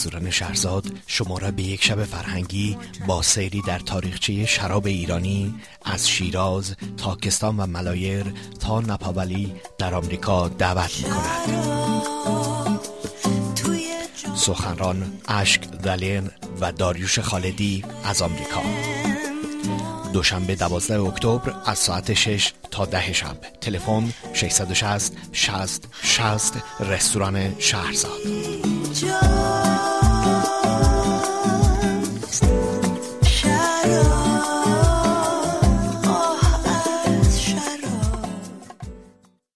رستوران شهرزاد شما را به یک شب فرهنگی با سیری در تاریخچه شراب ایرانی از شیراز، تاکستان و ملایر تا نپاولی در آمریکا دعوت می‌کند. سخنران اشک دالین و داریوش خالدی از آمریکا. دوشنبه 12 اکتبر از ساعت 6 تا 10 شب. تلفن 660 60 60 رستوران شهرزاد.